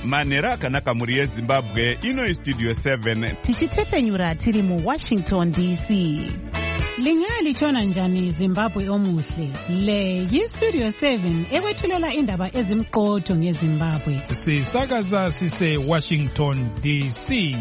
manhero akanaka mhuri yezimbabwe. Ino istudio 7 tichitefenyura tiri muWashington DC. Lingaya litshona njani Zimbabwe omuhle? Le yistudio 7 ekwethulela indaba ezimqotho ngeZimbabwe. Sisakaza sise Washington DC.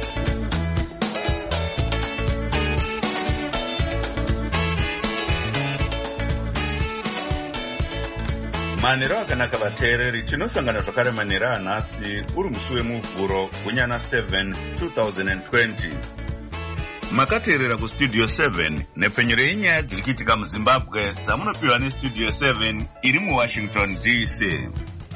manhero akanaka vateereri, tinosangana zvakare manhero anhasi uri musi wemuvhuro gunyana 7 2020. Makateerera kustudio 7 nepfenyuro yenyaya dziri kuitika muZimbabwe dzamunopiwa nestudio 7 iri muWashington DC.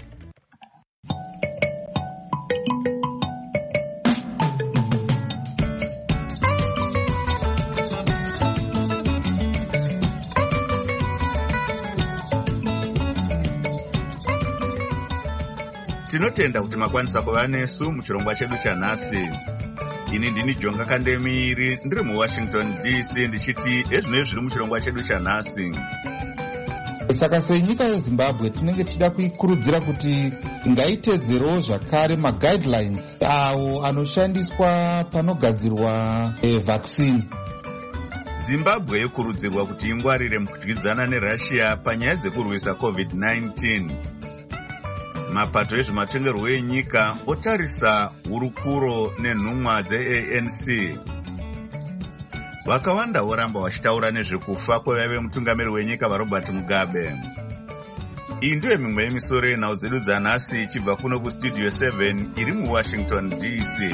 Tinotenda kuti makwanisa kuva nesu muchirongwa chedu chanhasi. Ini ndini Jonga Kandemiri ndiri muWashington DC ndichiti ezvinoi zviri muchirongwa chedu chanhasi. Saka senyika yeZimbabwe tinenge tichida kuikurudzira kuti ngaitedzerewo zvakare maguidelines awo anoshandiswa panogadzirwa vaccine. Zimbabwe yokurudzirwa kuti ingwarire mukudyidzana neRussia panyaya dzekurwisa COVID-19. Mapato ezvematongerwo enyika otarisa hurukuro nenhumwa dzeANC. Vakawanda voramba vachitaura nezvekufa kwevaive mutungamiri wenyika vaRobert Mugabe. Iyi ndiyo mimwe yemisoro yenhau dzedu dzanhasi ichibva kuno kustudio 7 iri muWashington DC.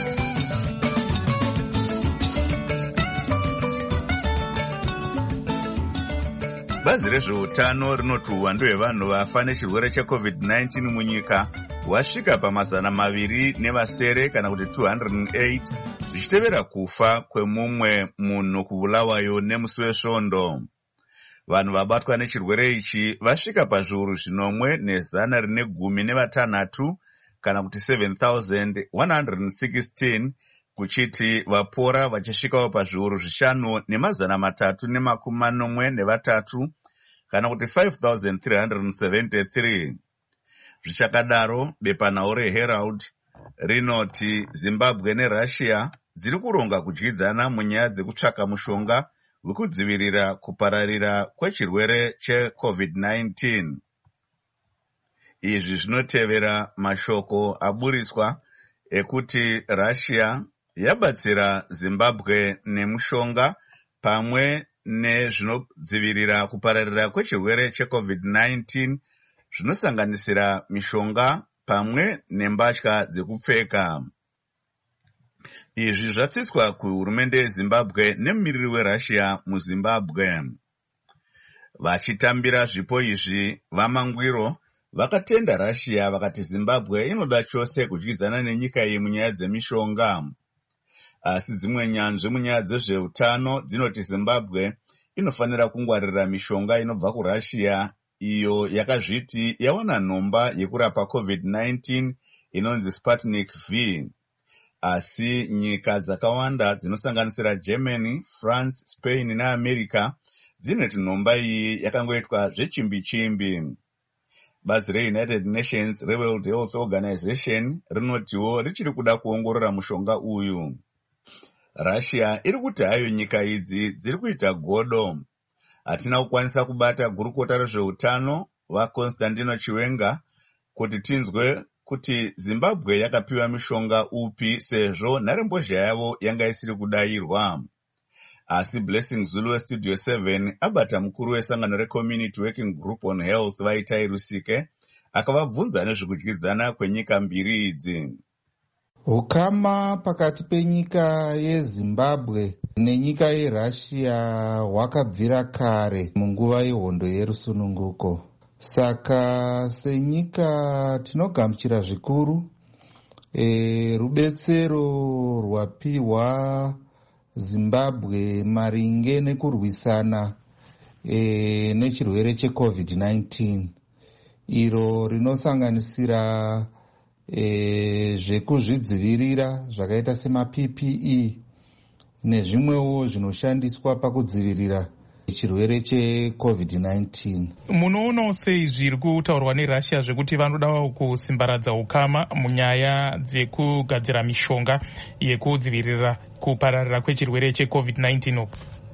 Bazi rezveutano rinoti uwandu hwevanhu vafa nechirwere cheCovid-19 munyika hwasvika pa207 kana kuti 208 zvichitevera kufa kwemumwe munhu kubulawayo nemusi wesvondo. Vanhu vabatwa nechirwere ichi vasvika pazviuru 1,116 kana kuti 7,116 kuchiti vapora vachisvikawo pazviuru 5,343 kana kuti 5,373. Zvichakadaro, bepanhau reHerald rinoti Zimbabwe neRussia dziri kuronga kudyidzana munyaya dzekutsvaka mushonga wekudzivirira kupararira kwechirwere cheCovid-19. Izvi zvinotevera mashoko aburiswa ekuti Russia yabatsira Zimbabwe nemushonga pamwe nezvinodzivirira kupararira kwechirwere cheCovid-19 zvinosanganisira mishonga pamwe nembatya dzekupfeka. Izvi zvatsiswa kuhurumende yeZimbabwe nemumiriri weRussia muZimbabwe. Vachitambira zvipo izvi, vamangwiro vakatenda Russia vakati Zimbabwe inoda chose kudyidzana nenyika iyi munyaya dzemishonga. Asi dzimwe nyanzvi munyaya dzezveutano dzinoti Zimbabwe inofanira kungwarira mishonga inobva kuRussia iyo yakazviti yawana nhomba yekurapa COVID-19 inonzi Sputnik V. Asi nyika dzakawanda dzinosanganisira Germany, France, Spain neAmerica dzinoti nhomba iyi yakangoitwa zvechimbi-chimbi. Bazi reUnited Nations reWorld Health Organization rinotiwo richiri kuda kuongorora mushonga uyu. Russia iri kuti hayo nyika idzi dziri kuita godo. Hatina kukwanisa kubata gurukota rezveutano vaConstantino Chiwenga kuti tinzwe kuti Zimbabwe yakapiwa mishonga upi sezvo nharembozha yavo yanga isiri kudayirwa. Asi Blessing Zulu westudio 7 abata mukuru wesangano reCommunity Working Group on Health Vaitai Rusike akavabvunza nezvekudyidzana kwenyika mbiri idzi. Ukama pakati penyika yeZimbabwe nenyika yeRussia hwakabvira kare munguva yehondo yerusununguko. Saka senyika tinogamuchira zvikuru rubetsero rwapiwa Zimbabwe maringe nekurwisana nechirwere cheCovid-19. Iro rinosanganisira zvekuzvidzivirira zvakaita sema PPE nezvimwewo zvinoshandiswa pakudzivirira chirwere cheCovid-19. Munoonawo sei zviri kutaurwa neRussia zvekuti vanodawo kusimbaradza ukama munyaya dzekugadzira mishonga yekudzivirira kupararira kwechirwere cheCovid-19?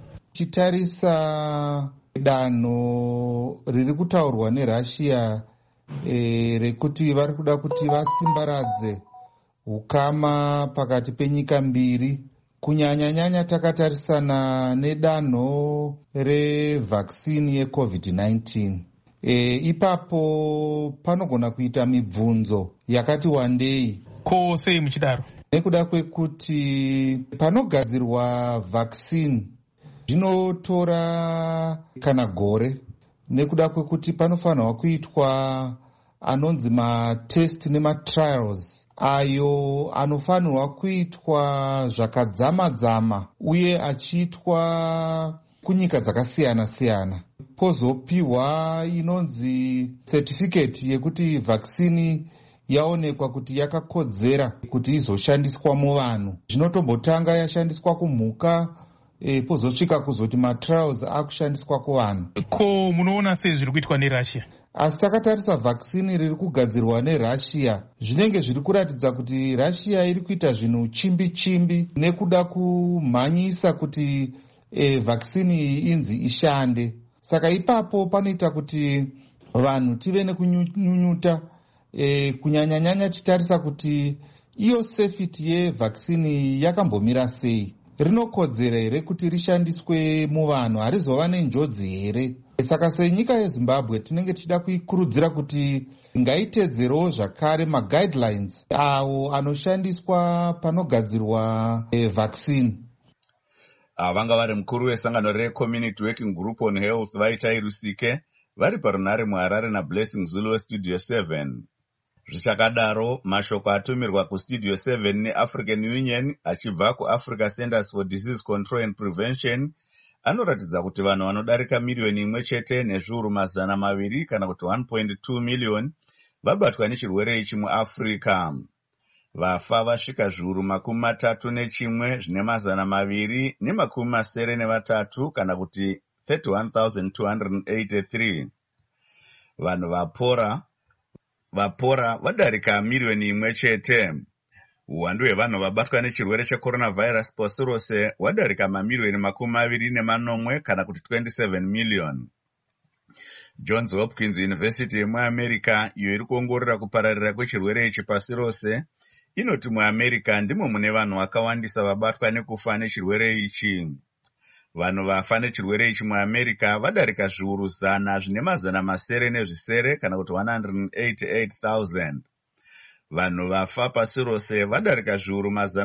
Chitarisa danho riri kutaurwa neRussia rekuti vari kuda kuti vasimbaradze ukama pakati penyika mbiri, kunyanya-nyanya takatarisana nedanho revhakisini yeCovid-19. Ipapo panogona kuita mibvunzo yakati wandei. Ko sei muchidaro? Nekuda kwekuti panogadzirwa vhakisini zvinotora kana gore, nekuda kwekuti panofanirwa kuitwa anonzi matest nematrials, ayo anofanirwa kuitwa zvakadzama-dzama uye achiitwa kunyika dzakasiyana-siyana. Pozopiwa inonzi certificate yekuti vhakisini yaonekwa kuti yakakodzera kuti izoshandiswa muvanhu. Zvinotombotanga yashandiswa kumhuka, pozosvika kuzoti matrials akushandiswa kuvanhu. Ko munoona sei zviri kuitwa neRussia? Asi takatarisa vhakisini riri kugadzirwa neRussia, zvinenge zviri kuratidza kuti Russia iri kuita zvinhu chimbi-chimbi nekuda kumhanyisa kuti vhakisini iyi inzi ishande. Saka ipapo panoita kuti vanhu tive nekunyunyuta, kunyanya-nyanya titarisa kuti iyo safety yevhakisini yakambomira sei. Rinokodzera here kuti rishandiswe muvanhu? Harizova nenjodzi here? Saka senyika yeZimbabwe tinenge tichida kuikurudzira kuti ngaitedzerewo zvakare maguidelines awo anoshandiswa panogadzirwa vhakisini. Vanga vari mukuru wesangano reCommunity Working Group on Health Vaitai Rusike vari parunhare muHarare naBlessing Zulu weStudio 7. Zvichakadaro, mashoko atumirwa kuStudio 7 neAfrican Union achibva kuAfrica Centers for Disease Control and Prevention anoratidza kuti vanhu vanodarika miliyoni 1.2 kana kuti 1.2 million vabatwa nechirwere ichi muAfrica. Vafa vasvika zviuru 31,293 kana kuti 31,283. Vanhu vapora vadarika miliyoni 1. Uwandu hwevanhu vabatwa nechirwere checoronavirus pasi rose wadarika mamiliyoni 28 kana kuti 27 million. Johns Hopkins University yemuAmerica, iyo iri kuongorora kupararira kwechirwere ichi pasi rose, inoti muAmerica ndimo mune vanhu vakawandisa vabatwa nekufa nechirwere ichi. Vanhu vafa nechirwere ichi muAmerica vadarika zviuru 100 kana kuti 188,000. Vanhu vafa pasi rose vadarika zviuru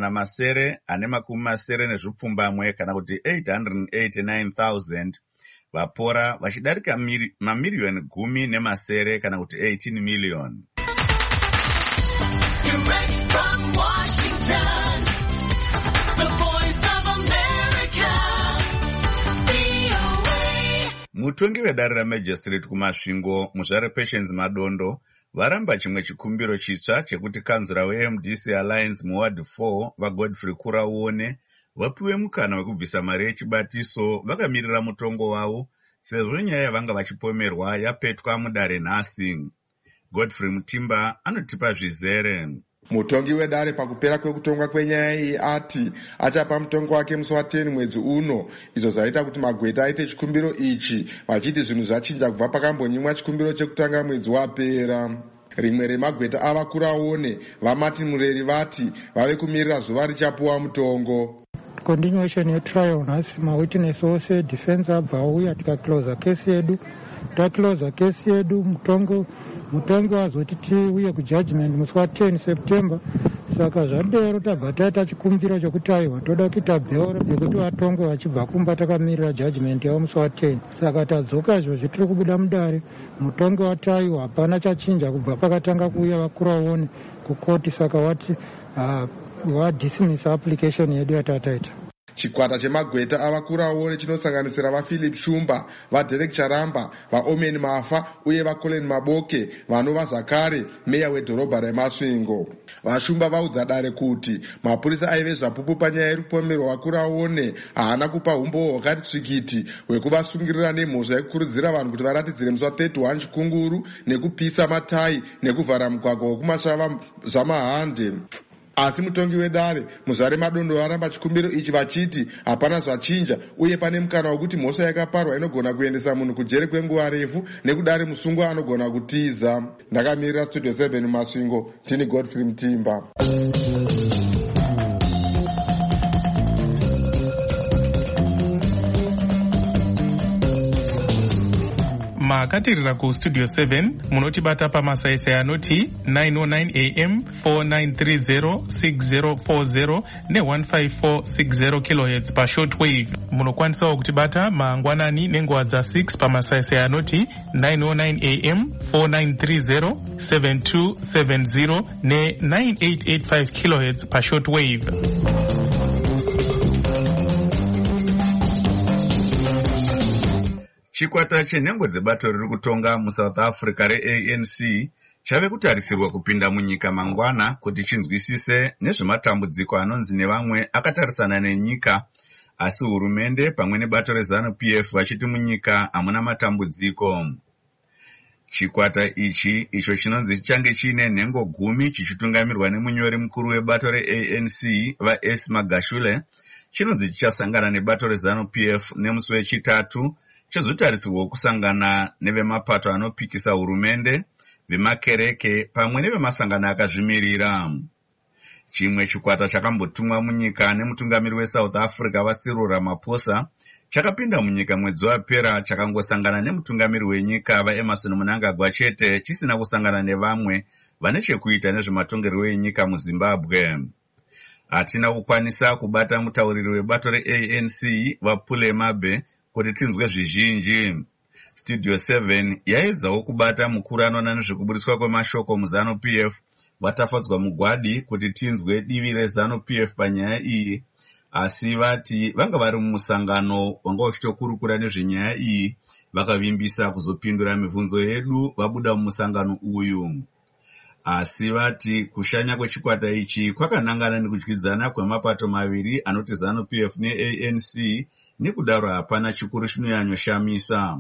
180 kana kuti 889,000. Vapora vachidarika mamiliyoni 10 kana kuti 18 million. Direct from Washington, the Voice of America, VOA. Mutongi wedare ramagistrate kumasvingo muzvare Patience Madondo varamba chimwe chikumbiro chitsva chekuti kanzura weMDC Alliance muward 4 vaGodfrey Kurauone vapiwe mukana wekubvisa mari yechibatiso vakamirira mutongo wavo sezvo nyaya yavanga vachipomerwa yapetwa mudare nhasi. Godfrey Mutimba anotipa zvizere. Mutongi wedare pakupera kwekutonga kwenyaya iyi ati achapa mutongo wake musi wa10 mwedzi uno, izvo zvaita kuti magweta aite chikumbiro ichi vachiti zvinhu zvachinja kubva pakambonyimwa chikumbiro chekutanga mwedzi wapera. Rimwe remagweta ava Kurauone vaMartin Mureri vati vave kumirira zuva richapuwa mutongo. Continuation yetrial nhasi mawitness ose defense abva auya tikaclosa case yedu. Taclosa case yedu mutongi wazoti tiuye kujudgment musi wa10 September. Saka zvadero tabva taita chikumbiro chokuti aiwa toda kuita bheoro yekuti vatonge vachibva kumba takamirira judgment yavo musi wa10. Saka tadzoka izvo zvitiri kubuda mudare mutongi wataiwa hapana chachinja kubva pakatanga kuuya vaKurauone kukoti. Saka wati wadismiss application yedu yatataita. chikwata chemagweta avakuru aone chinosanganisira vaphilip shumba, vaderek charamba, vaomen mafa uye vacolin maboke vanova zvakare meya wedhorobha remasvingo. Vashumba vaudza dare kuti mapurisa aive zvapupu panyaya yerupomerwa vakuru aone haana kupa umbo hwakati tsvikiti hwekuvasungirira nemhosva yekukurudzira vanhu kuti varatidzire musi wa31 chikunguru nekupisa matai nekuvhara mugwagwa wekumasvava zvamahande. Asi mutongi wedare muzare madondo varamba chikumbiro ichi vachiti hapana zvachinja uye pane mukana wekuti mhosva yakaparwa inogona kuendesa munhu kujeri kwenguva refu nekudare musungwa anogona kutiza. Ndakamirira Studio 7 Masvingo, ndini Godfrey Mutimba. makatirira kustudio 7 munotibata pamasaisai anoti 909 am 4930 6040 ne15460 kHz pashortwave. Munokwanisawo kutibata mangwanani nenguva dza6 pamasaisai anoti 909 am 4930 7270 ne9885 kHz pashortwave. Chikwata chenhengo dzebato riri kutonga muSouth Africa reANC chave kutarisirwa kupinda munyika mangwana kuti chinzwisise nezvematambudziko anonzi nevamwe akatarisana nenyika, asi hurumende pamwe nebato reZANU-PF vachiti munyika hamuna matambudziko. Chikwata ichi icho chinonzi chichange chiine nhengo 10 chichitungamirwa nemunyori mukuru webato reANC vaS Magashule chinonzi chichasangana nebato reZANU-PF nemusi wechitatu chizotarisirwa kusangana nevemapato anopikisa hurumende, vemakereke pamwe nevemasangano akazvimirira. Chimwe chikwata chakambotumwa munyika nemutungamiri weSouth Africa vaCyril Ramaphosa chakapinda munyika mwedzi wapera chakangosangana nemutungamiri wenyika vaEmmerson Mnangagwa chete chisina kusangana nevamwe vane chekuita nezvematongerwo enyika muZimbabwe. Hatina kukwanisa kubata mutauriri webato reANC vaPule Mabe kuti tinzwe zvizhinji. Studio 7 yaedzawo kubata mukuru anoona nezvekuburitswa kwemashoko muZANU-PF vatafadzwa mugwadi kuti tinzwe divi reZANU-PF panyaya iyi, asi vati vanga vari mumusangano wanga uchitokurukura nezvenyaya iyi vakavimbisa kuzopindura mibvunzo yedu vabuda mumusangano uyu. Asi vati kushanya kwechikwata ichi kwakanangana nekudyidzana kwemapato maviri anoti ZANU-PF neANC, nekudaro hapana chikuru chinoyanyoshamisa.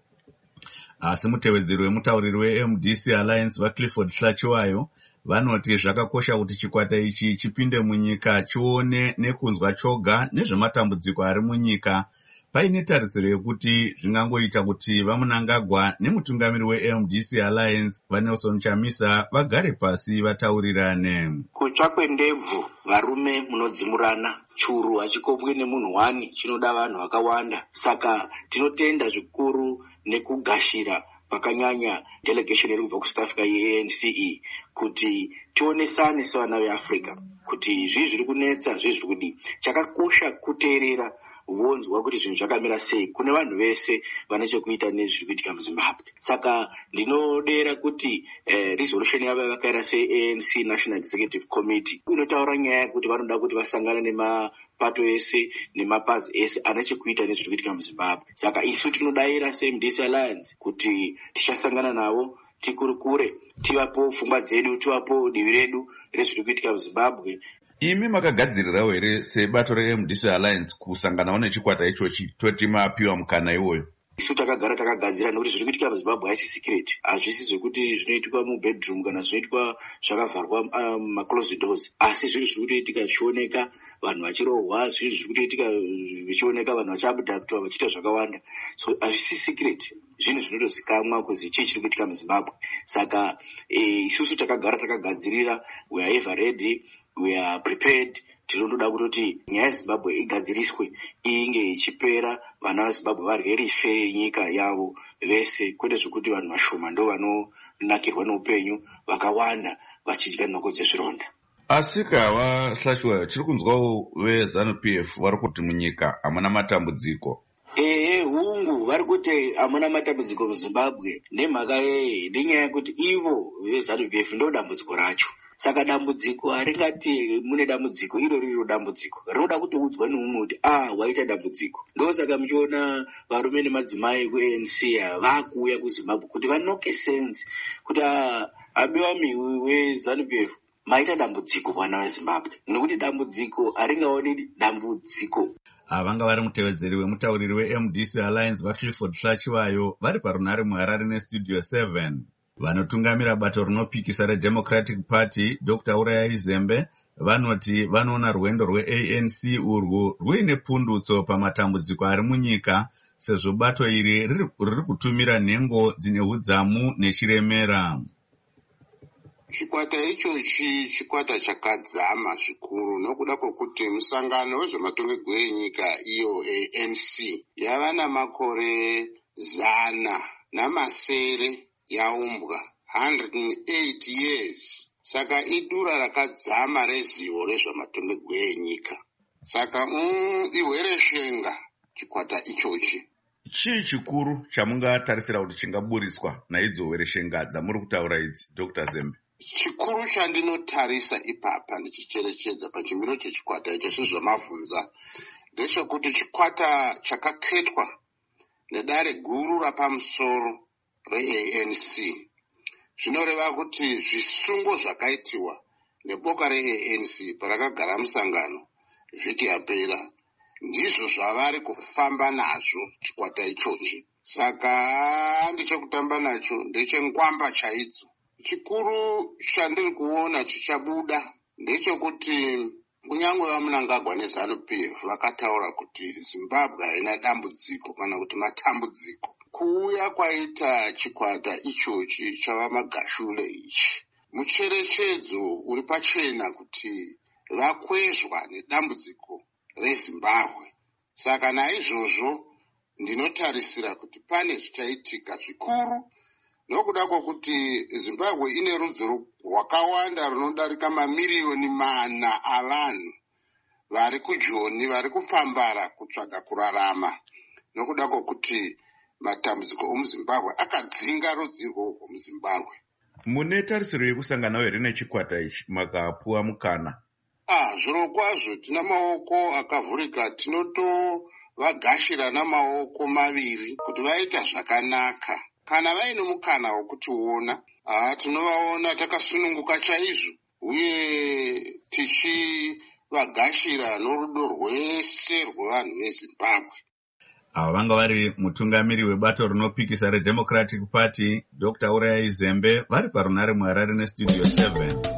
Asi mutevedzeri wemutauriri weMDC Alliance vaClifford Hlachiwayo vanoti zvakakosha kuti chikwata ichi chipinde munyika chione nekunzwa choga nezvematambudziko ari munyika, paine tarisiro yekuti zvingangoita kuti vaMnangagwa nemutungamiri weMDC Alliance vaNelson Chamisa vagare pasi vataurirane. Kutsva kwendebvu varume munodzimurana, churu hachikombwi nemunhu wani, chinoda vanhu vakawanda. Saka tinotenda zvikuru nekugashira pakanyanya delegation iri kubva kuSouth Africa yeANC kuti tionesane sevana veAfrica kuti zvii zviri kunetsa, zvii zviri kudii. Chakakosha kuteerera vonzwa kuti zvinhu zvakamira sei kune vanhu vese vane chekuita nezviri kuitika muZimbabwe. Saka ndinodera kuti resolution yavo vakaira seANC National Executive Committee inotaura nyaya yekuti vanoda kuti vasangane nemapato ese nemapazi ese ane chekuita nezviri kuitika muZimbabwe. Saka isu tinodaira seMDC Alliance kuti tichasangana navo tikurukure, tivapo pfungwa dzedu, tivapo divi redu rezviri kuitika muZimbabwe. Imi makagadzirirawo here sebato reMDC Alliance kusanganawo nechikwata ichochi toti mapiwa mukana iwoyo? Isu takagara takagadzira nekuti zviri kuitika muZimbabwe haisi secret, hazvisi zvekuti zvinoitwa mubedroom kana zvinoitwa zvakavharwa maclosed doors, asi zvinhu zviri kutoitika zvichioneka, vanhu vachirohwa, zvinhu zviri kutoitika zvichioneka, vanhu vachiabductwa vachiita zvakawanda. So hazvisi secret, zvinhu zvinotozikamwa kuzi chii chiri kuitika muZimbabwe. Saka isusu takagara takagadzirira, we are ever ready, we are prepared. Tinoda kutoti nyaya yeZimbabwe igadziriswe inge ichipera, vana veZimbabwe varye rife nyika yavo vese, kwete zvokuti vanhu vashoma ndo vanonakirwa neupenyu, vakawanda vachidya nhoko dzezvironda. Asi kava Hlachiwayo, chiri kunzwawo veZANU-PF vari kuti munyika hamuna matambudziko. Hungu vari kuti hamuna matambudziko muZimbabwe nemhaka yei, nenyaya yekuti ivo veZANU-PF ndo dambudziko racho. saka dambudziko haringati mune dambudziko iro riro dambudziko rinoda kutoudzwa neumwe kuti waita dambudziko. Ndosaka muchiona varume nemadzimai kuanc vakuuya kuzimbabwe kuti vanoke sense kuti abiwami weZANU-PF maita dambudziko vana vezimbabwe, nekuti dambudziko haringaoni dambudziko. Vanga vari mutevedzeri wemutauriri weMDC Alliance vaClifford Hlachiwayo vari parunare muHarare neStudio 7. Vanotungamira bato rinopikisa reDemocratic Party Dr. Urayai Zembe vanoti vanoona rwendo rweANC urwu ruine pundutso pamatambudziko ari munyika, sezvo bato iri riri kutumira nhengo dzine udzamu nechiremera. Chikwata ichochi chikwata chakadzama zvikuru nokuda kwokuti musangano wezvematongerwo enyika iyo ANC yava namakore 100 yaumbwa 108 years. Saka idura rakadzama rezivo rezvematongerwo enyika. Saka ihwereshenga chikwata ichochi. Chii chikuru chamungatarisira kuti chingaburiswa naidzo hwereshenga dzamuri kutaura idzi, Dr. Zembe? Chikuru chandinotarisa ipapa ndichicherechedza pachimiro chechikwata icho sezvamabvunza ndechekuti chikwata chakaketwa nedare guru rapamusoro reANC zvinoreva kuti zvisungo zvakaitiwa neboka reANC parakagara musangano vhiki yapera ndizvo zvavari kufamba nazvo chikwata ichochi. Saka ndichekutamba nacho ndechengwamba chaidzo. Chikuru chandiri kuona chichabuda ndechekuti kunyange vaMunangagwa neZANU-PF vakataura kuti Zimbabwe haina dambudziko kana kuti matambudziko. Kuuya kwaita chikwata ichochi chava magashure ichi mucherechedzo uri pachena kuti vakwezwa nedambudziko reZimbabwe. Saka naizvozvo ndinotarisira kuti pane zvichaitika zvikuru nokuda kwokuti Zimbabwe ine rudzi rwakawanda runodarika mamiliyoni 4 avanhu vari kujoni vari kupambara kutsvaga kurarama nokuda kwokuti matambudziko omuZimbabwe akadzinga rudzi rwourwo muZimbabwe. Mune tarisiro yekusangana here nechikwata ichi makapuwa mukana? Zviro kwazvo tina maoko akavhurika, tinotovagashira namaoko maviri kuti vaita zvakanaka. Kana vaine mukana wokutiona, tinovaona takasununguka chaizvo uye tichivagashira norudo rwese rwevanhu veZimbabwe. Ava vanga vari mutungamiri webato rinopikisa reDemocratic Party Dr. Urayai Zembe vari parunare muHarare neStudio 7.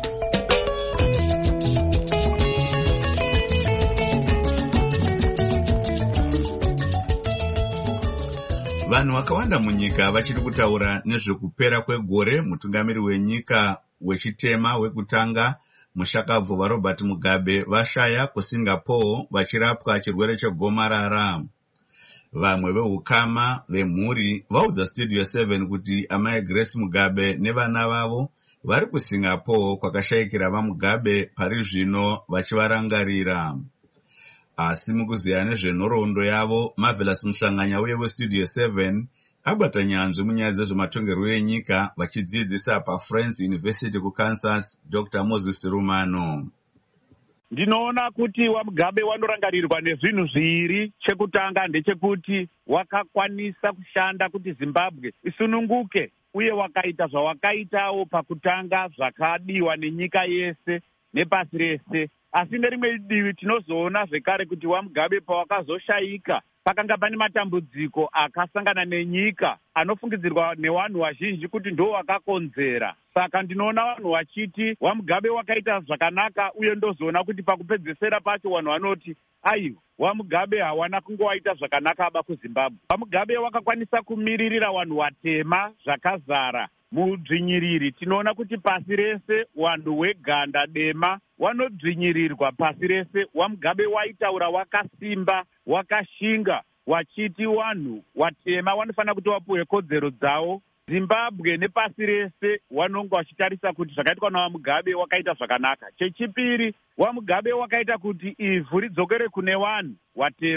Vanhu vakawanda munyika vachiri kutaura nezvekupera kwegore mutungamiri wenyika wechitema wekutanga mushakabvu vaRobert Mugabe vashaya kuSingapore vachirapwa chirwere chegomarara. Vamwe vehukama vemhuri vaudza Studio 7 kuti amai Grace Mugabe nevana vavo vari kuSingapore kwakashayikira vaMugabe pari zvino vachivarangarira. Asi mukuziya nezvenhoroondo yavo, Marvelous Muhlanganya uye weStudio 7 abata nyanzvi munyaya dzezvematongerwo enyika vachidzidzisa paFriends University kuKansas, Dr. Moses Rumano. Ndinoona kuti waMugabe wanorangarirwa nezvinhu zviri. Chekutanga ndechekuti wakakwanisa kushanda kuti Zimbabwe isununguke uye wakaita zvawakaitawo pakutanga zvakadiwa nenyika yese nepasi rese. Asi nerimwe divi tinozoona zvekare kuti waMugabe pawakazoshayika pakanga pane matambudziko akasangana nenyika anofungidzirwa nevanhu vazhinji kuti ndo wakakonzera. Saka ndinoona vanhu vachiti waMugabe wakaita zvakanaka uye ndozoona kuti pakupedzesera pacho vanhu vanoti aiwa waMugabe hawana kungowaita zvakanaka aba kuZimbabwe. waMugabe wakakwanisa kumiririra vanhu vatema zvakazara mudzvinyiriri. Tinoona kuti pasi rese vanhu weganda dema vanodzvinyirirwa pasi rese. waMugabe waitaura wakasimba wakashinga wachiti vanhu vatema vanofanira kuti vapuwe kodzero dzavo. Zimbabwe nepasi rese vanonga vachitarisa kuti zvakaitwa nawaMugabe wakaita zvakanaka. Chechipiri, waMugabe wakaita kuti ivhu ridzokere kune vanhu vatema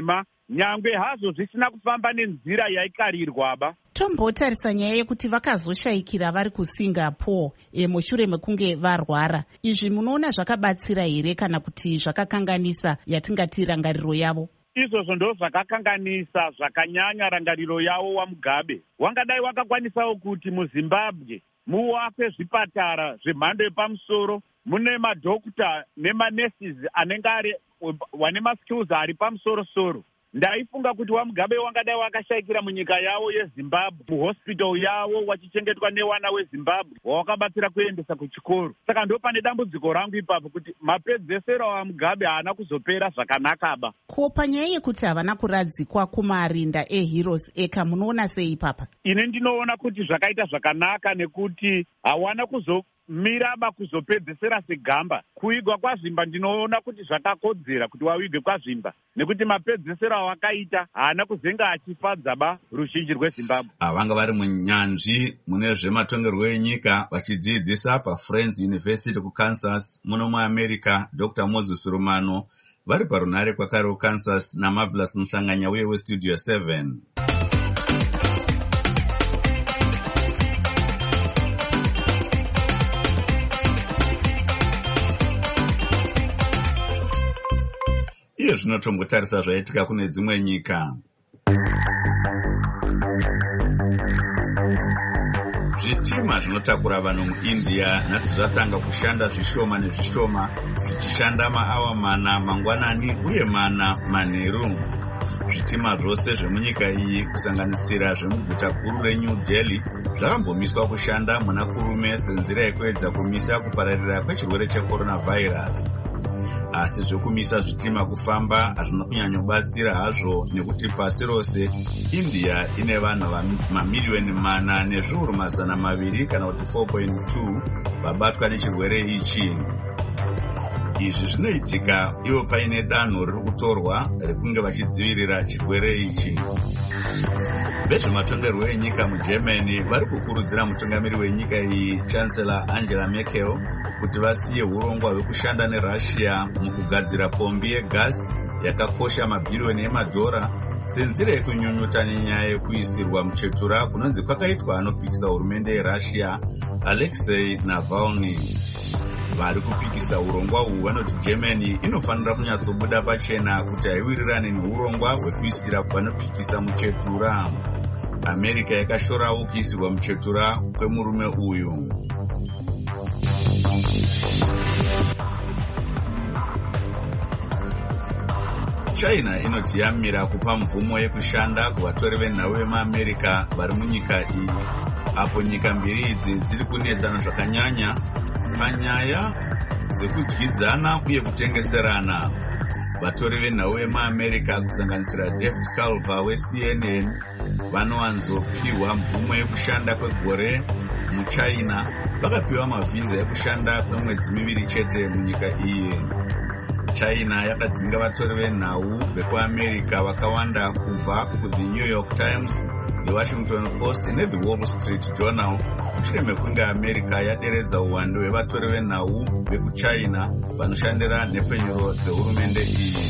nyangwe hazvo zvisina kufamba nenzira yaikarirwaba. Tombotarisa nyaya yekuti vakazoshayikira vari kuSingapore mushure mekunge varwara. Izvi munoona zvakabatsira here kana kuti zvakakanganisa yatingati rangariro yavo? Izvozvo ndo zvakakanganisa zvakanyanya rangariro yavo waMugabe. Wangadai wakakwanisawo kuti muZimbabwe muwakwe zvipatara zvemhando yepamusoro, mune madhokuta nemanurses anenge ari wane maskills ari pamusoro-soro. Ndaifunga kuti waMugabe wangadai wakashayikira munyika yavo yeZimbabwe, muhospital yavo wachichengetwa newana weZimbabwe wawakabatsira kuendesa kuchikoro. Saka ndo pane dambudziko rangu ipapo kuti mapedzesero waMugabe haana kuzopera zvakanakaba. Ko panyaya yekuti havana kuradzikwa kumarinda eHeroes eka munoona sei ipapa? Ine ndinoona kuti zvakaita zvakanaka nekuti hawana kuzomiraba kuzopedzesera segamba. Kuigwa kwaZvimba ndinoona kuti zvakakodzera kuti wawigwe kwaZvimba, nekuti mapedzesero awakaita haana kuzenga achifadzaba ruzhinji rweZimbabwe. Vanga vari munyanzvi mune zvematongerwo enyika vachidzidzisa paFriends University kuKansas muno muAmerica, Dr. Moses Rumano, vari parunhare kwakare kuKansas naMarvelous Muhlanganya uye weStudio 7. Iye zvinotombotarisa zvaitika kune dzimwe nyika. Zvitima zvinotakura vanhu muIndia nhasi zvatanga kushanda zvishoma nezvishoma, zvichishanda maawa mana mangwanani uye mana manheru. Zvitima zvose zvemunyika iyi kusanganisira zvemuguta guru reNew Delhi zvakambomiswa kushanda muna kurume senzira yekuedza kumisa kupararira kwechirwere cheCoronavirus. Asi zvokumisa zvitima kufamba hazvina kunyanyobatsira hazvo, nekuti pasi rose India ine vanhu mamiliyoni 4,200,000 kana kuti 4.2 vabatwa nechirwere ichi. Izvi zvinoitika ivo paine danho riri kutorwa rekunge vachidzivirira chirwere ichi. Vezvematongerwo enyika muGermany vari kukurudzira mutungamiri wenyika iyi, Chancellor Angela Merkel, kuti vasiye urongwa hwekushanda neRussia mukugadzira pombi yegasi yakakosha mabhiriyoni emadhora senzira yekunyunyuta nenyaya yekuisirwa muchetura kunonzi kwakaitwa anopikisa hurumende yeRussia, Alexei Navalny. Vari kupikisa urongwa uhu vanoti Germany inofanira kunyatsobuda pachena kuti haiwirirane neurongwa hwekuisira vanopikisa muchetura. America yakashorawo kuisirwa muchetura kwemurume uyu. China inoti yamira kupa mvumo yekushanda kuvatori venhau vemuAmerica vari munyika iyi, apo nyika mbiri idzi dziri kunetsana zvakanyanya panyaya dzekudyidzana uye kutengeserana. Vatori venhau vemuAmerica kusanganisira David Calver weCNN vanowanzopiwa mvumo yekushanda kwegore muChina, vakapiwa mavhiza ekushanda kwemwedzi 2 chete munyika iyi. China yakadzinga vatori venhau vekuAmerica vakawanda kubva kuThe New York Times, The Washington Post neThe Wall Street Journal mushure mekunge America yaderedza uwandu hwevatori venhau vekuChina vanoshandira nhepfenyuro dzehurumende iyi.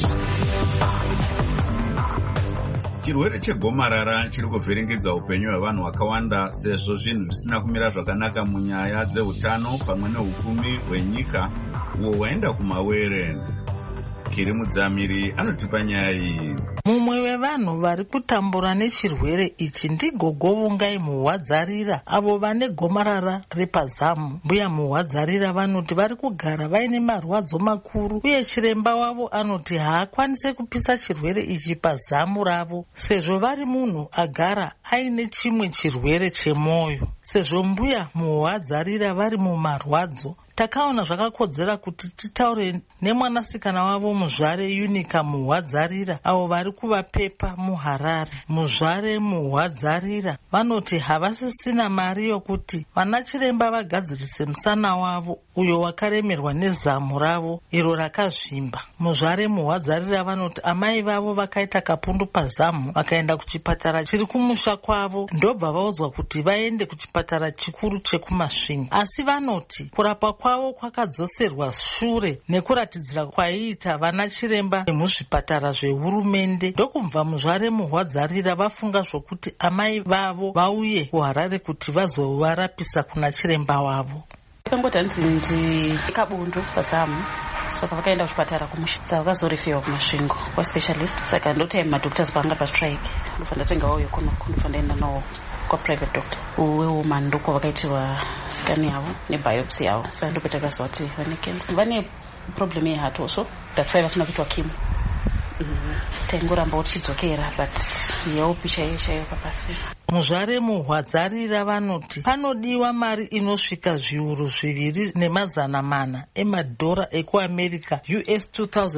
Chirwere chegomarara chiri kuvhiringidza upenyu hwevanhu vakawanda sezvo zvinhu zvisina kumira zvakanaka munyaya dzeutano pamwe neupfumi hwenyika uwo hwaenda kumawere. Kiri Mudzamiri anotipa nyaya iyi. Mumwe wevanhu vari kutambura nechirwere ichi ndigogo Vungai Muhwadzarira, avo vane gomarara repazamu. Mbuya Muhwadzarira vanoti vari kugara vaine marwadzo makuru, uye chiremba wavo anoti haakwanise kupisa chirwere ichi pazamu ravo sezvo vari munhu agara aine chimwe chirwere chemwoyo. Sezvo mbuya Muhwadzarira vari mumarwadzo, takaona zvakakodzera kuti titaure nemwanasikana wavo muzvare Unica Muhwadzarira, avo vari kuvapepa muHarare. Muzvare Muhwadzarira vanoti havasisina mari yokuti vana chiremba vagadzirise musana wavo uyo wakaremerwa nezamu ravo iro rakazvimba. Muzvare Muhwadzarira vanoti amai vavo vakaita kapundu pazamu vakaenda kuchipatara chiri kumusha kwavo, ndobva vaudzwa kuti vaende kuchipatara chikuru chekumasvingo. Asi vanoti kurapa kwavo kwakadzoserwa shure nekuratidzira kwaiita vana chiremba vemuzvipatara zvehurumende hurumende ndokumva muzvare muhwadzarira vafunga zvokuti amai vavo vauye kuHarare kuti vazovarapisa kuna chiremba wavo. Vakangoti hanzi ndikabundu pazamu saka vakaenda kuchipatara kumusha saka vakazorifiwa kumasvingo kwaspecialist saka ndotaimi madoctors paanga pastrike ndofanira tenga wauyo kunoku ndofanira enda nawo kwaprivate doctor wewoman ndoko vakaitirwa skani yavo nebiopsy yavo saka ndopetakazwa kuti vane cancer vane problem yeheart also that's why vasina kuitwa chemo taingoramba tichidzokera but yaupi chaiyo papasi. Muzvare muhwadzarira vanoti panodiwa mari inosvika zviuru 2,400 emadhora ekuAmerica US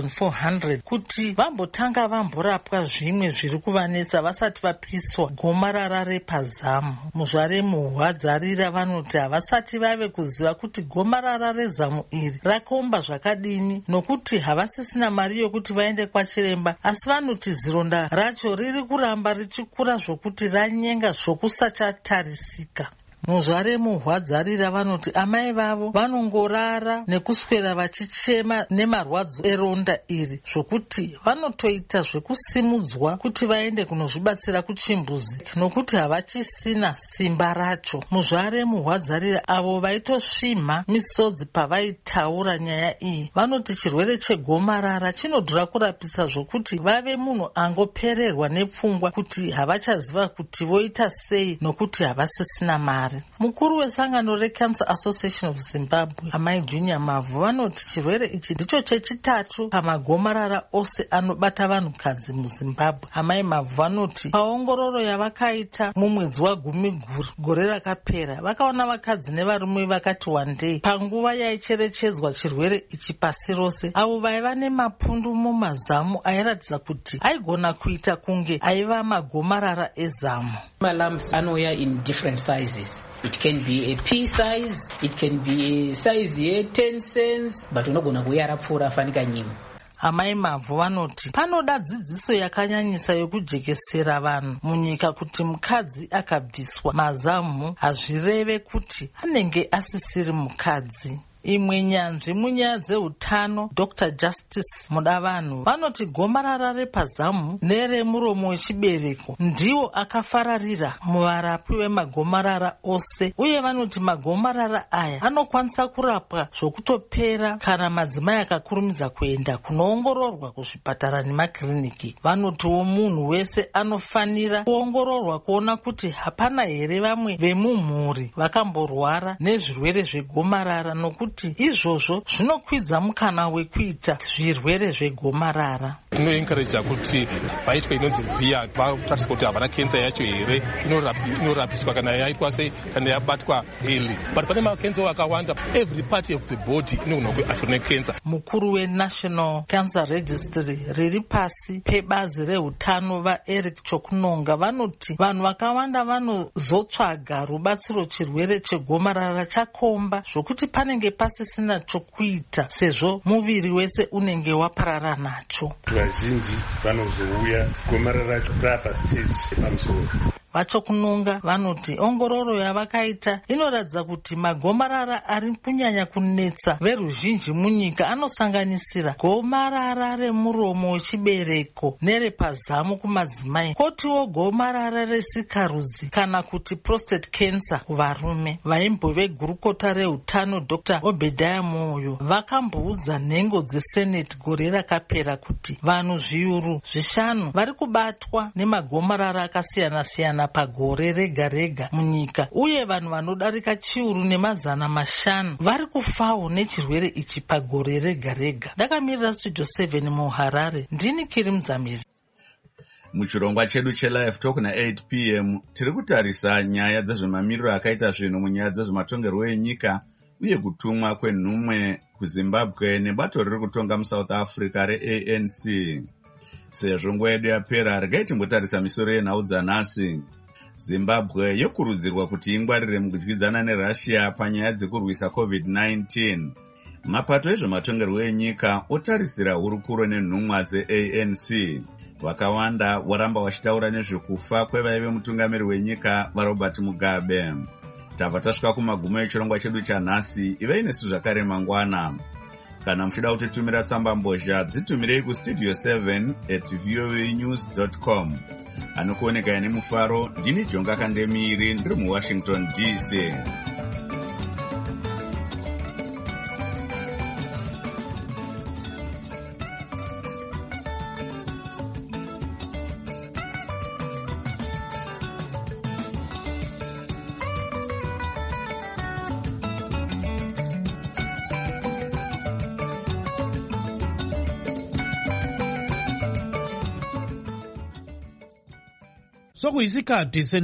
2,400 kuti vambotanga vamborapwa zvimwe zviri kuvanetsa vasati vapiswa gomarara repazamu. Muzvare muhwadzarira vanoti havasati vave kuziva kuti gomarara rezamu iri rakomba zvakadini nokuti havasisina mari yokuti vaende kwachiremba, asi vanoti zironda racho riri kuramba richikura zvokuti ranyenga zvokusachatarisika. Muzvare muhwadzarira vanoti amai vavo vanongorara nekuswera vachichema nemarwadzo eronda iri zvokuti vanotoita zvekusimudzwa kuti vaende kunozvibatsira kuchimbuzi nokuti havachisina simba racho. Muzvare muhwadzarira avo vaitosvimha misodzi pavaitaura nyaya iyi vanoti chirwere chegomarara chinodhura kurapisa zvokuti vave munhu angopererwa nepfungwa kuti havachaziva kuti voita sei nokuti havasisina mari. Mukuru wesangano reCancer Association of Zimbabwe amai Junior Mavhu vanoti chirwere ichi ndicho chechitatu pamagomarara ose anobata vanhukadzi muZimbabwe. Amai Mavhu vanoti paongororo yavakaita mumwedzi wa10 gore rakapera vakaona vakadzi nevarume vakati wandei panguva yaicherechedzwa chirwere ichi pasi rose, avo vaiva nemapundu mumazamu airatidza kuti aigona kuita kunge aiva magomarara ezamu. Lumps anouya in different sizes. It can be a pea size, it can be a size ye 10 cents, but unogona kuuya rapfuura afanika nyimo. Amai Mavhu vanoti panoda dzidziso yakanyanyisa yokujekesera vanhu munyika kuti mukadzi akabviswa mazamu hazvireve kuti anenge asisiri mukadzi. Imwe nyanzvi munyaya dzeutano Dr. Justice Mudavanhu vanoti gomarara repazamu neremuromo wechibereko ndiwo akafararira muvarapi wemagomarara ose, uye vanoti magomarara aya anokwanisa kurapwa zvokutopera kana madzimai akakurumidza kuenda kunoongororwa kuzvipatara nemakiriniki. Vanotiwo munhu wese anofanira kuongororwa kuona kuti hapana here vamwe vemumhuri vakamborwara nezvirwere zvegomarara nokuti izvozvo zvinokwidza mukana wekuita zvirwere zvegomarara. Tinoencourage kuti vaitwa inonzi vhiya vatarisa kuti havana kensa yacho here inorapiswa kana yaitwa sei kana yabatwa early, but pane makensa akawanda every part of the body inogona kuafirina kensa. Mukuru weNational Cancer Registry riri pasi pebazi reutano vaEric Chokunonga vanoti vanhu vakawanda vanozotsvaga rubatsiro chirwere chegomarara chakomba zvokuti panenge pasisina chokuita sezvo muviri wese unenge waparara nacho. Vazhinji vanozouya gomarara rapastage pamusoro. Vachokunonga vanoti ongororo yavakaita inoratidza kuti magomarara ari kunyanya kunetsa veruzhinji munyika anosanganisira gomarara remuromo wechibereko nerepazamu kumadzimai, kotiwo gomarara resikarudzi kana kuti prostate cancer kuvarume. Vaimbove gurukota reutano Dr. Obedaya Moyo vakamboudza nhengo dzeseneti gore rakapera kuti vanhu zviuru 5 vari kubatwa nemagomarara akasiyana-siyana pagore rega rega munyika, uye vanhu vanodarika chiuru ne500 vari kufawo nechirwere ichi pagore rega rega. Ndakamirira Studio 7 muHarare, ndini Kiri Mudzamiri. Muchirongwa chedu chelive talk na8 p.m. tiri kutarisa nyaya dzezvemamiriro akaita zvinhu munyaya dzezvematongerwo enyika uye kutumwa kwenhumwe kuZimbabwe nebato riri kutonga muSouth Africa reANC. Sezvo nguva yedu yapera, regai timbotarisa misoro yenhau dzanhasi. Zimbabwe yokurudzirwa kuti ingwarire mukudyidzana neRussia panyaya dzekurwisa COVID-19. Mapato ezvematongerwo enyika otarisira hurukuro nenhumwa dzeANC. Vakawanda waramba vachitaura nezvekufa kwevaive mutungamiri wenyika vaRobert Mugabe. Tabva tasvika kumagumo echirongwa chedu chanhasi. Ivei nesu zvakare mangwana. Kana muchida kutitumira tsamba mbozha, dzitumirei kustudio 7@voanews.com. Anokuoneka nemufaro, ndini Jonga Kandemiri, ndiri muWashington DC. Sokuyisikhathi